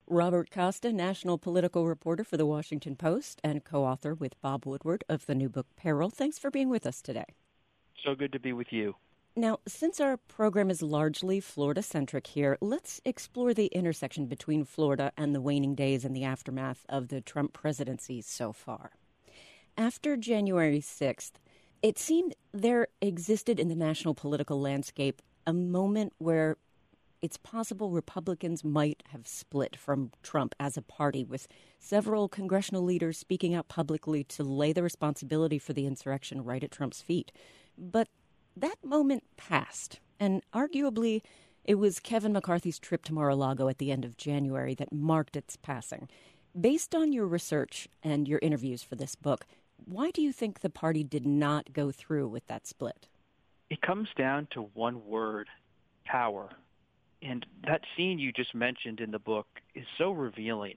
Robert Costa, national political reporter for The Washington Post and co-author with Bob Woodward of the new book Peril. Thanks for being with us today. So good to be with you. Now, since our program is largely Florida-centric here, let's explore the intersection between Florida and the waning days and the aftermath of the Trump presidency so far. After January 6th, it seemed there existed in the national political landscape a moment where it's possible Republicans might have split from Trump as a party, with several congressional leaders speaking out publicly to lay the responsibility for the insurrection right at Trump's feet. But that moment passed, and arguably it was Kevin McCarthy's trip to Mar-a-Lago at the end of January that marked its passing. Based on your research and your interviews for this book, why do you think the party did not go through with that split? It comes down to one word: power. And that scene you just mentioned in the book is so revealing.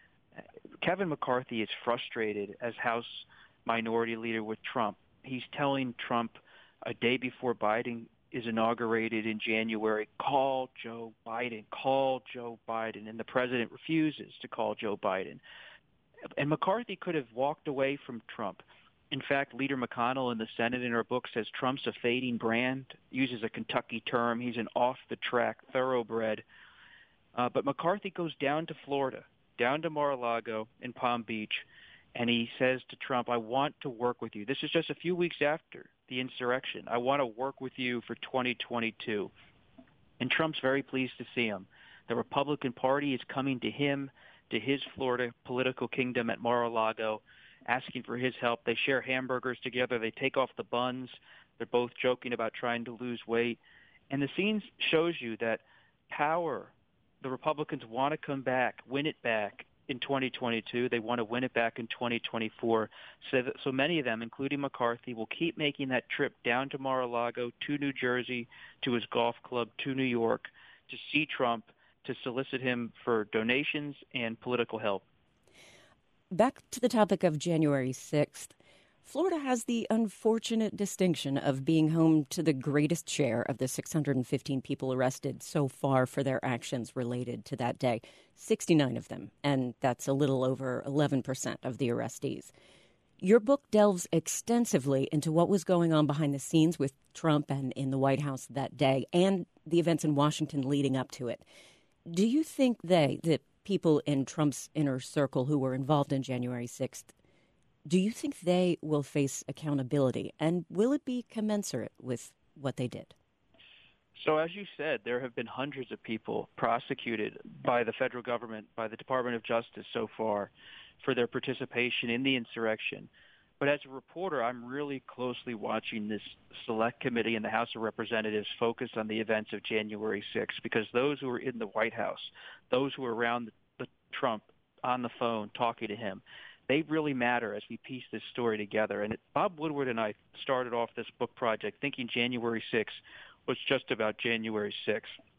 Kevin McCarthy is frustrated as House Minority Leader with Trump. He's telling Trump a day before Biden is inaugurated in January, call Joe Biden, call Joe Biden. And the president refuses to call Joe Biden. And McCarthy could have walked away from Trump. In fact, Leader McConnell in the Senate in her book says Trump's a fading brand, uses a Kentucky term. He's an off-the-track thoroughbred. But McCarthy goes down to Florida, down to Mar-a-Lago in Palm Beach, and he says to Trump, I want to work with you. This is just a few weeks after the insurrection. I want to work with you for 2022. And Trump's very pleased to see him. The Republican Party is coming to him, to his Florida political kingdom at Mar-a-Lago, asking for his help. They share hamburgers together. They take off the buns. They're both joking about trying to lose weight. And the scene shows you that power, the Republicans want to come back, win it back in 2022. They want to win it back in 2024. So many of them, including McCarthy, will keep making that trip down to Mar-a-Lago, to New Jersey, to his golf club, to New York, to see Trump, to solicit him for donations and political help. Back to the topic of January 6th, Florida has the unfortunate distinction of being home to the greatest share of the 615 people arrested so far for their actions related to that day, 69 of them, and that's a little over 11% of the arrestees. Your book delves extensively into what was going on behind the scenes with Trump and in the White House that day and the events in Washington leading up to it. Do you think the people in Trump's inner circle who were involved in January 6th, do you think they will face accountability? And will it be commensurate with what they did? So as you said, there have been hundreds of people prosecuted by the federal government, by the Department of Justice so far, for their participation in the insurrection. But as a reporter, I'm really closely watching this select committee in the House of Representatives focus on the events of January 6th, because those who were in the White House, those who were around the Trump on the phone talking to him, they really matter as we piece this story together. And Bob Woodward and I started off this book project thinking January 6th was just about January 6th.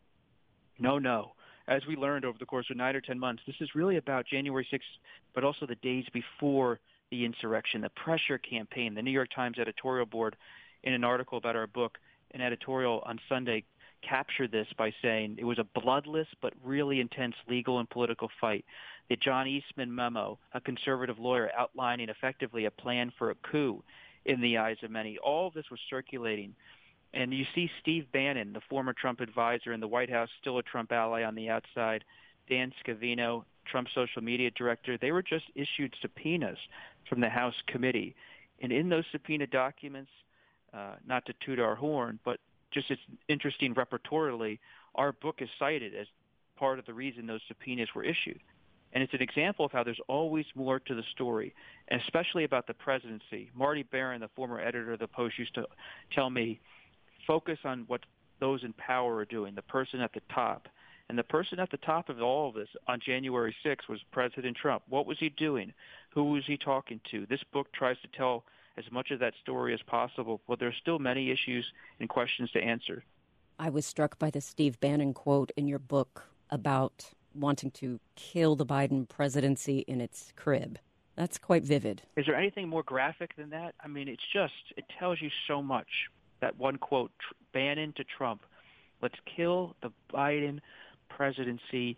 No. As we learned over the course of 9 or 10 months, this is really about January 6th, but also the days before the insurrection, the pressure campaign. The New York Times editorial board, in an article about our book, an editorial on Sunday, captured this by saying it was a bloodless but really intense legal and political fight. The John Eastman memo, a conservative lawyer outlining effectively a plan for a coup in the eyes of many. All of this was circulating. And you see Steve Bannon, the former Trump advisor in the White House, still a Trump ally on the outside, Dan Scavino, Trump's social media director, they were just issued subpoenas from the House committee. And in those subpoena documents, not to toot our horn, but just it's interesting repertorially, our book is cited as part of the reason those subpoenas were issued. And it's an example of how there's always more to the story, and especially about the presidency. Marty Barron, the former editor of the Post, used to tell me, focus on what those in power are doing, the person at the top. And the person at the top of all of this on January 6th was President Trump. What was he doing? Who was he talking to? This book tries to tell as much of that story as possible, but there's still many issues and questions to answer. I was struck by the Steve Bannon quote in your book about wanting to kill the Biden presidency in its crib. That's quite vivid. Is there anything more graphic than that? I mean, it tells you so much. That one quote, Bannon to Trump, let's kill the Biden presidency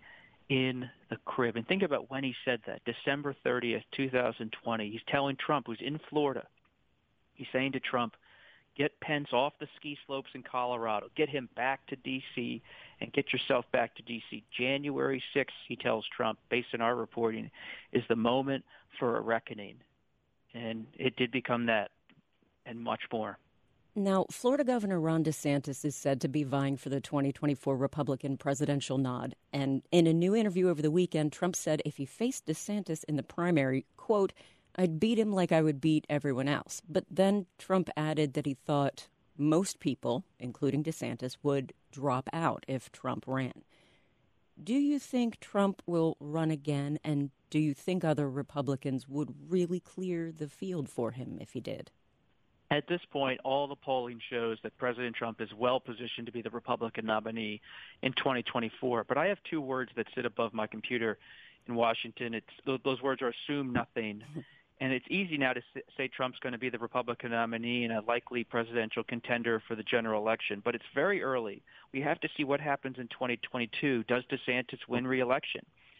in the crib. And think about when he said that, December 30th, 2020. He's telling Trump, who's in Florida, he's saying to Trump, get Pence off the ski slopes in Colorado, get him back to D.C., and get yourself back to D.C. January 6th, he tells Trump, based on our reporting, is the moment for a reckoning. And it did become that and much more. Now, Florida Governor Ron DeSantis is said to be vying for the 2024 Republican presidential nod. And in a new interview over the weekend, Trump said if he faced DeSantis in the primary, quote, I'd beat him like I would beat everyone else. But then Trump added that he thought most people, including DeSantis, would drop out if Trump ran. Do you think Trump will run again? And do you think other Republicans would really clear the field for him if he did? At this point, all the polling shows that President Trump is well positioned to be the Republican nominee in 2024. But I have two words that sit above my computer in Washington. Those words are assume nothing. And it's easy now to say Trump's going to be the Republican nominee and a likely presidential contender for the general election. But it's very early. We have to see what happens in 2022. Does DeSantis win re-election?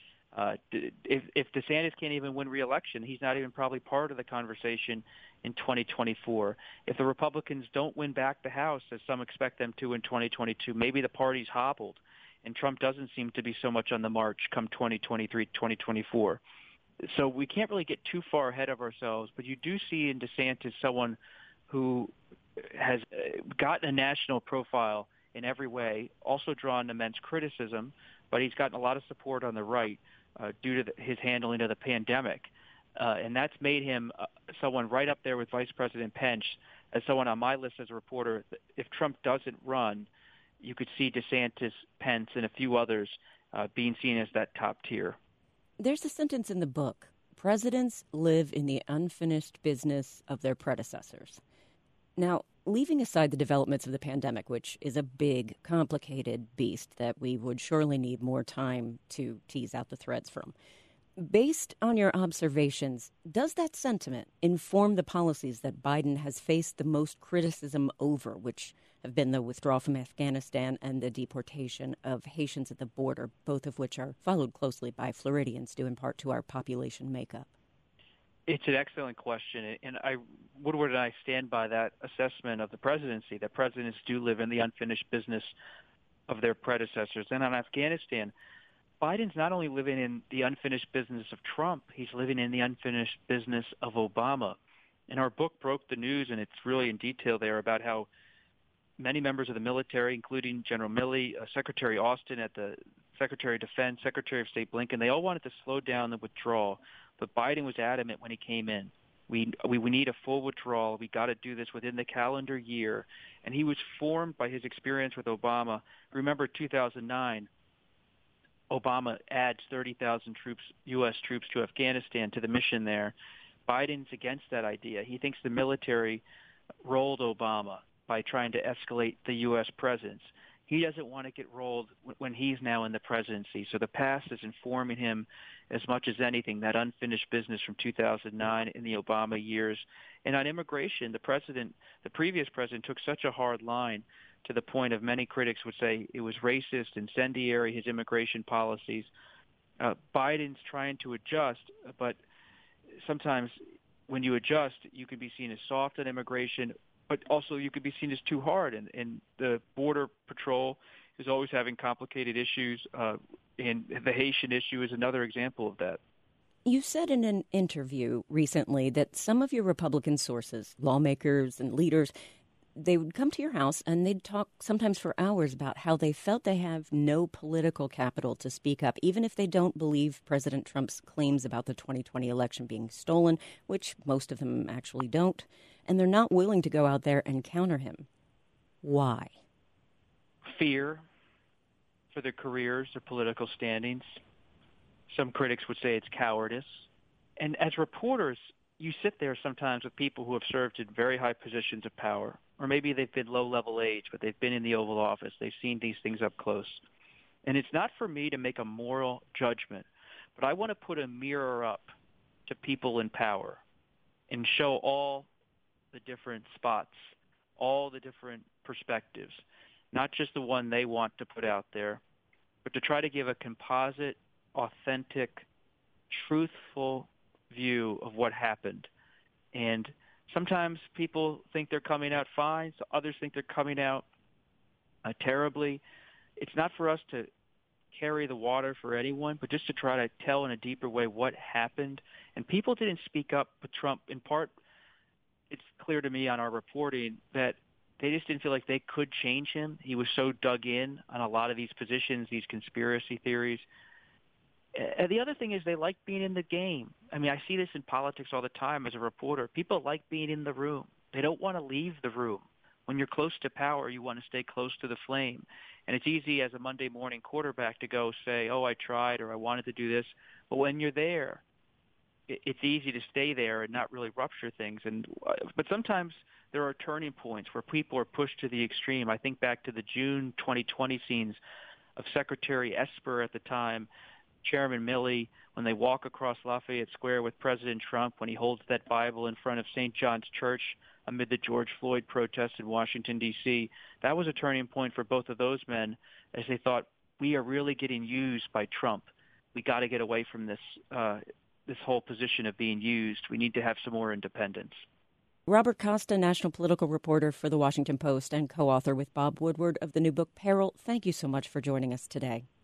If DeSantis can't even win re-election, he's not even probably part of the conversation in 2024. If the Republicans don't win back the House, as some expect them to in 2022, maybe the party's hobbled, and Trump doesn't seem to be so much on the march come 2023, 2024. So we can't really get too far ahead of ourselves, but you do see in DeSantis someone who has gotten a national profile in every way, also drawn immense criticism, but he's gotten a lot of support on the right due to his handling of the pandemic. And that's made him someone right up there with Vice President Pence as someone on my list as a reporter. If Trump doesn't run, you could see DeSantis, Pence, and a few others being seen as that top tier. There's a sentence in the book, presidents live in the unfinished business of their predecessors. Now, leaving aside the developments of the pandemic, which is a big, complicated beast that we would surely need more time to tease out the threads from, based on your observations, does that sentiment inform the policies that Biden has faced the most criticism over, which have been the withdrawal from Afghanistan and the deportation of Haitians at the border, both of which are followed closely by Floridians due in part to our population makeup? It's an excellent question, and Woodward and I stand by that assessment of the presidency, that presidents do live in the unfinished business of their predecessors. And on Afghanistan, Biden's not only living in the unfinished business of Trump, he's living in the unfinished business of Obama. And our book broke the news, and it's really in detail there about how many members of the military, including General Milley, Secretary Austin at the Secretary of Defense, Secretary of State Blinken, they all wanted to slow down the withdrawal. But Biden was adamant when he came in. We need a full withdrawal. We got to do this within the calendar year. And he was formed by his experience with Obama. Remember 2009, Obama adds 30,000 troops, U.S. troops to Afghanistan to the mission there. Biden's against that idea. He thinks the military rolled Obama by trying to escalate the U.S. presence. He doesn't want to get rolled when he's now in the presidency. So the past is informing him as much as anything, that unfinished business from 2009 in the Obama years. And on immigration, the previous president took such a hard line to the point of many critics would say it was racist, incendiary, his immigration policies. Biden's trying to adjust, but sometimes when you adjust, you can be seen as soft on immigration, but also you could be seen as too hard. And the Border Patrol is always having complicated issues, and the Haitian issue is another example of that. You said in an interview recently that some of your Republican sources, lawmakers and leaders, they would come to your house and they'd talk sometimes for hours about how they felt they have no political capital to speak up, even if they don't believe President Trump's claims about the 2020 election being stolen, which most of them actually don't, and they're not willing to go out there and counter him. Why? Fear for their careers, their political standings. Some critics would say it's cowardice. And as reporters, you sit there sometimes with people who have served in very high positions of power, or maybe they've been low-level age, but they've been in the Oval Office. They've seen these things up close. And it's not for me to make a moral judgment, but I want to put a mirror up to people in power and show all the different spots, all the different perspectives, not just the one they want to put out there, but to try to give a composite authentic, truthful view of what happened. And sometimes people think they're coming out fine, so others think they're coming out terribly. It's not for us to carry the water for anyone, but just to try to tell in a deeper way what happened. And people didn't speak up with Trump. In part, it's clear to me on our reporting that they just didn't feel like they could change him. He was so dug in on a lot of these positions, these conspiracy theories. And the other thing is they like being in the game. I mean, I see this in politics all the time as a reporter. People like being in the room. They don't want to leave the room. When you're close to power, you want to stay close to the flame. And it's easy as a Monday morning quarterback to go say, oh, I tried or I wanted to do this. But when you're there, it's easy to stay there and not really rupture things. But sometimes there are turning points where people are pushed to the extreme. I think back to the June 2020 scenes of Secretary Esper at the time, Chairman Milley, when they walk across Lafayette Square with President Trump, when he holds that Bible in front of St. John's Church amid the George Floyd protests in Washington, D.C. That was a turning point for both of those men as they thought, we are really getting used by Trump. We got to get away from this whole position of being used. We need to have some more independence. Robert Costa, national political reporter for The Washington Post and co-author with Bob Woodward of the new book, Peril, thank you so much for joining us today.